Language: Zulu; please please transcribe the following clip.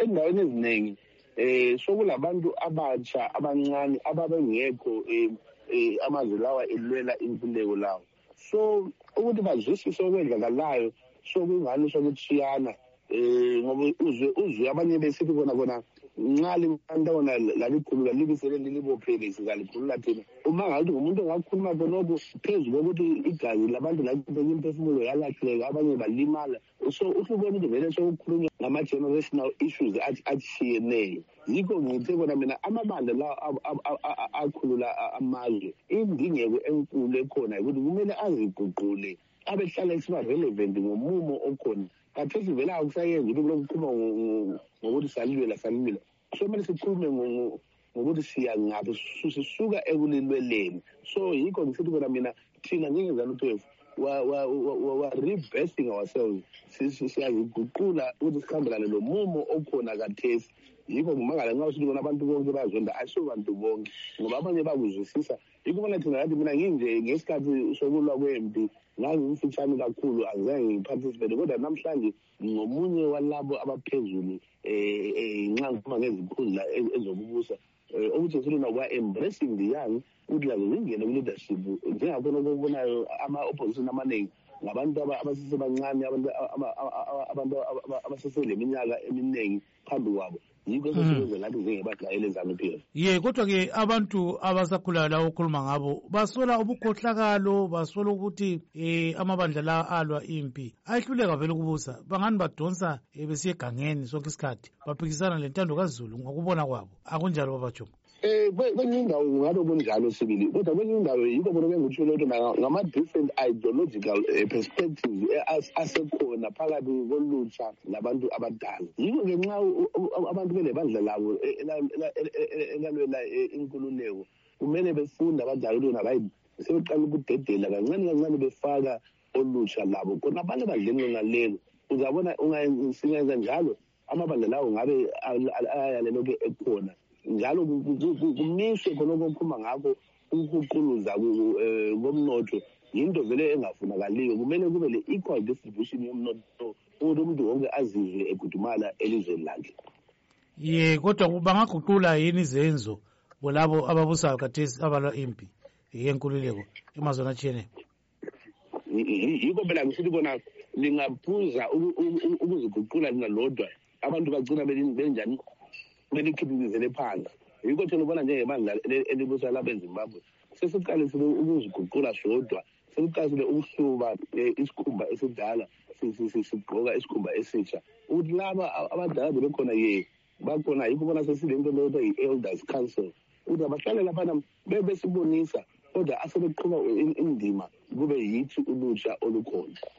endaweni eziningi sokulabantu abatsha abancane ababengekho amazwe lawa elwela inkululeko lawo. So ukuthi bazwisise okwenzakalayo sokungani sokuthiyana ngoba uzwe abanye besithi kona nxa linkantona lalikhulula libisele lilibophele sizalikhulula thina. Uma ngathi ngumuntu ongakhuluma khonokho phezu kokuthi igazi labantu lakupheka imphefumulo yalahleka abanye balimala. So usubona ukuthi vele sokukhulunywa ngama-generational issues atshiyeneyo. Yikho ngithe kona mina amabandla lawa akhulula amazwe indingeko enkulu ekhona ukuthi kumele aziguqule abehlala isiba relevant ngomumo okhona. Kathesi vele akusayenzi ukuthi kulokukhuluma ngokuthi salilwela. So kumele sikhulume ngokuthi siya ngaphi sisuka ekulilweleni. So yikho ngisithi kona mina thina njengeZANU-PF wa reinvesting ourselves siyaziguqula ukuthi sikhambelane lo mumo okhona kathesi. Yikho ngimangala nxa usithi kona abantu bonke bazonda ayisibantu bonke ngoba abanye bakuzwisisa. Yikho bona thina ngathi mina nginje ngesikhathi sokulwa kwempi ngangimfitshane kakhulu angizange ngiparticipate kodwa namhlanje ngomunye walabo abaphezulu nxa ngikhuluma ngezikhundla ezokubusa ukuthi sifuna kwa-embracing the young ukuthi lazo zingene ku-leadership njengakhona okubonayo ama-opposition amaningi ngabantu abasesebancane abantu abasesele minyaka eminingi phambi kwabo. Yikho sesebenza ngathi njengebadlayela eZANU-PF. Ye kodwa-ke abantu abasakhulayo lawo okhuluma ngabo basola ubukhohlakalo, basola ukuthi amabandla la alwa impi ayehluleka vele ukubusa. Bangani badonsa besiye egangeni sonke isikhathi baphikisana lentando kaZulu ngokubona kwabo. Akunjalo babajongo. Kwenye indawo ngabe kunjalo sibili kodwa kwenye indawo yikho bona bengutshilo ukuthi ngama-different ideological perspectives asekhona phakathi kolutsha labantu abadala. Yikho-ke nxa abantu belebandla labo elalwela inkululeko kumele befunde abadala ukuthi hayi sebeqala ukudedela kancane befaka olutsha labo khona abantu abadleni ngalelo. Uzabona singenza njalo amabandla lawo ngabe ayaleloke ekhona njalo kumiswe khonoko okukhuluma ngakho ukuquluza komnotho yinto vele engafunakaliyo. Kumele kube le-equal distribution yomnotho ukuthi umuntu wonke azizwe egudumala elizweni lakhe. Ye kodwa bangaguqula yini izenzo bolabo ababusayo kathesi abalwa impi yenkululeko emazweni atshiyeneyo? Yikho phela ngisithi bona lingaphuza ukuziguqula lina lodwa abantu bagcina benjani belikhiphikezele phansi. Yikho thina ubona njengebandla elibusa lapha eZimbabwe sesiqalisile ukuziguqula sodwa, sesiqalisile ukuhluba isikhumba esidala sigqoka isikhumba esitsha ukuthi laba abadala bebekhona bakhona. Yikho bona sesilento lento yi-elders council ukuthi abahlale laphana besibonisa kodwa asebeqhuba indima kube yithi ulutsha olukhona.